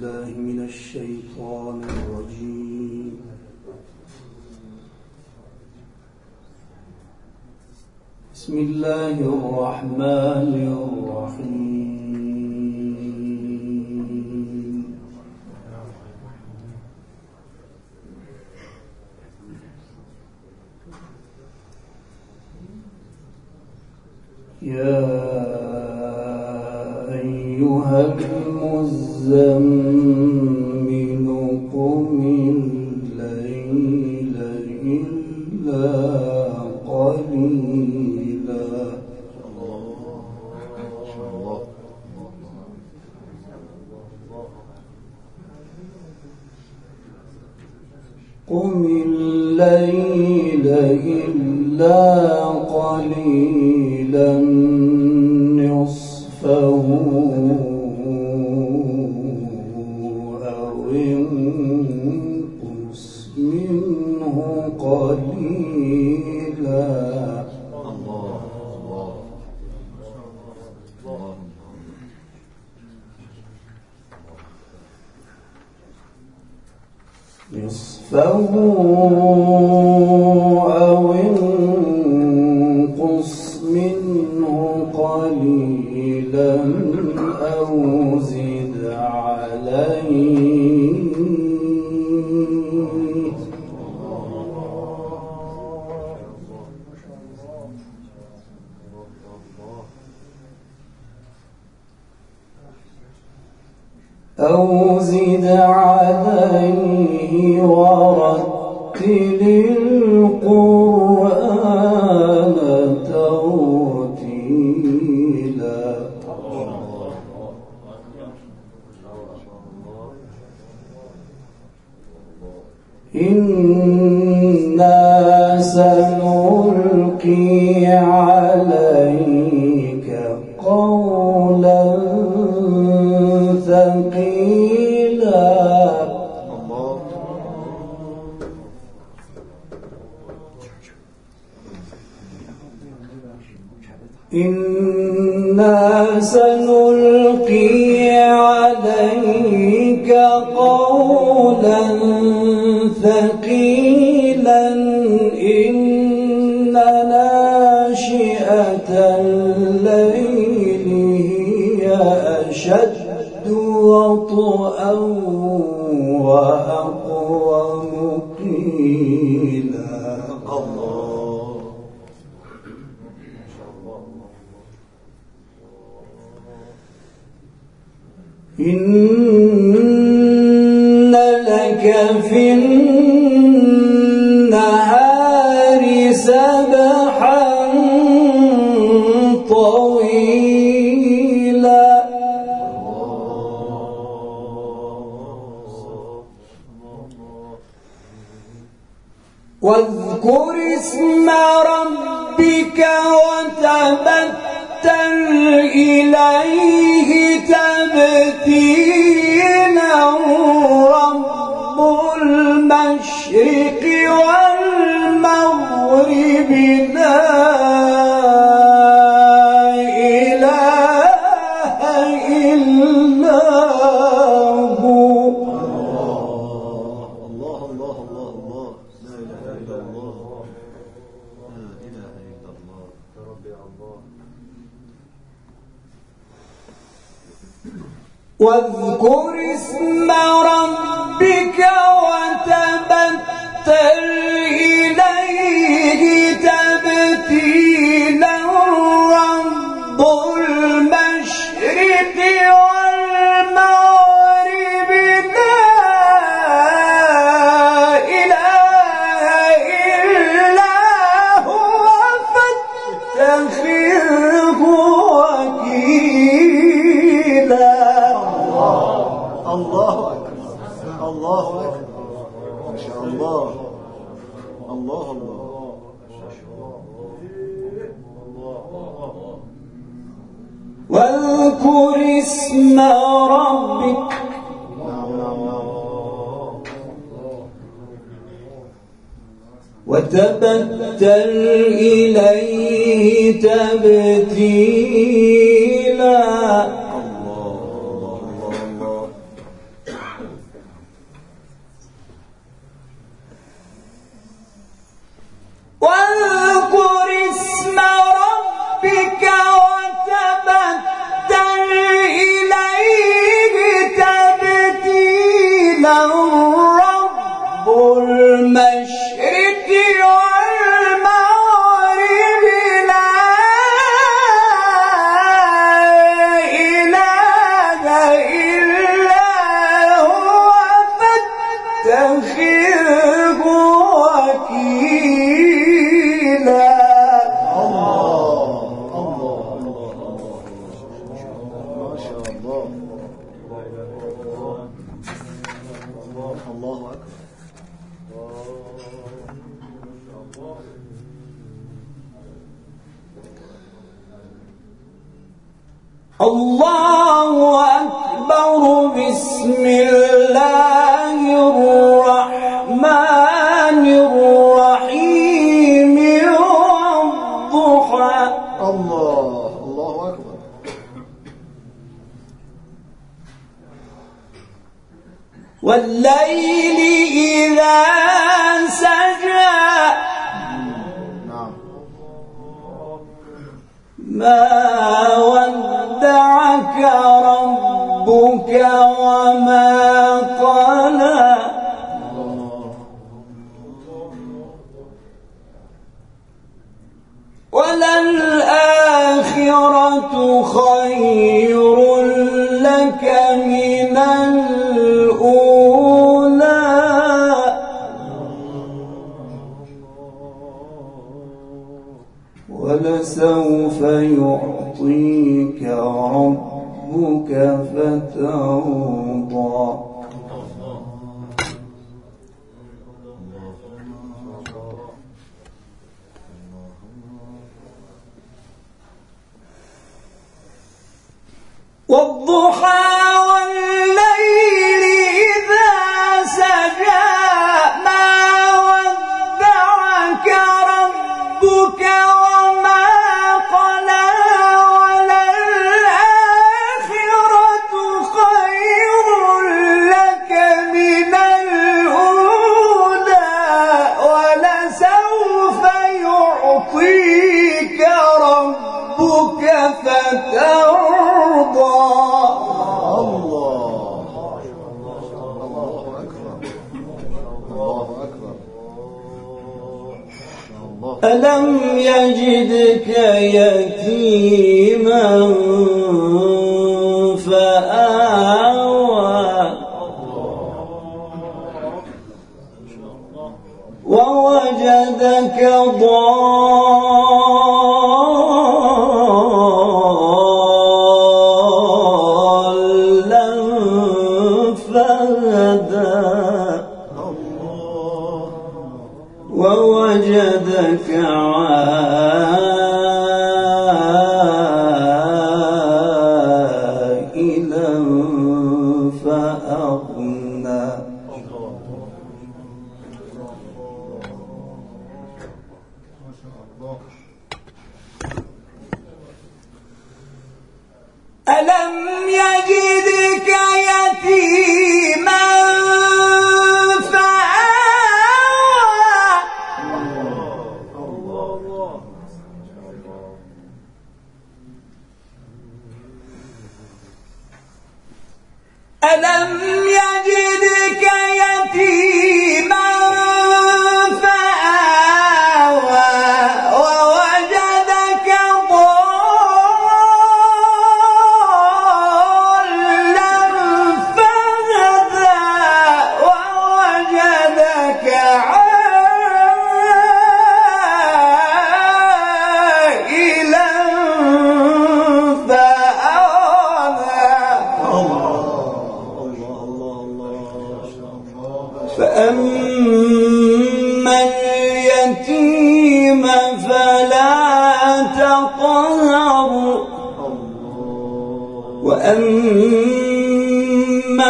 بالله من الشيطان الرجيم. بسم الله الرحمن الرحيم. يا أيها المزمل قم الليل إلا قليلا قم الليل إلا قليلا نصفه أو انقص منه قليلا نصفه أو انقص منه قليلا أو زد عليه ورتل القرآن ترتيلا إنا سنلقي عليك قولا ثقيلا إنا سنلقي عليك قولا ثقيلا إن ناشئة الليل هي أشد وطئا وأقوم قيلا إن لك في النهار سبحا طويلا واذكر اسم ربك وتبتل إليه تبتيلا رب المشرق والمغرب لا إله إلا هو الله الله الله الله لا إله إلا الله لا إله إلا الله يا رب يا الله. واذكر اسم ربك وتبتل إليه تبتيلا رب المشرق والمغرب لا إله إلا هو فاتخذه وكيلا. الله أكبر الله أكبر ما شاء الله الله الله واذكر اسم ربك وتبتل إليه تبتيلا تتخذه وكيلا. ما شاء الله. الله أكبر. الله أكبر. بسم الله الرحمن الرحيم. والضحى. الله أكبر. والليل إذا سجى. نعم. ما ودعك ربك وما قلى. وللآخرة خير لك من الأولى. ولسوف يعطيك ربك فترضى. والضحى والليل إذا سجى. ما ودعك ربك وما قلى. وللآخرة خير لك من الأولى. ولسوف يعطيك ربك فترضى. ألم يجدك يتيما فآوى. ووجدك ضالا فهدى. ووجدك عائلا فأغنى. ألم يجدك يتيما ألم يجدك يتيما فآوى. ووجدك ضالا فهدى. ووجدك عائلا فأما اليتيم فلا تقهر. وأما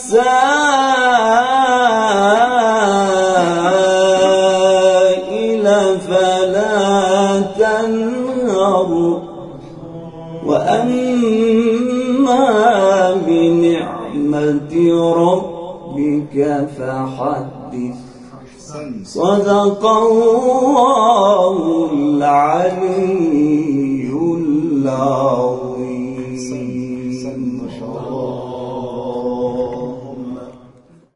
السائل فلا تنهر. وأما بنعمة ربك فحدث. صدق الله العلي العظيم.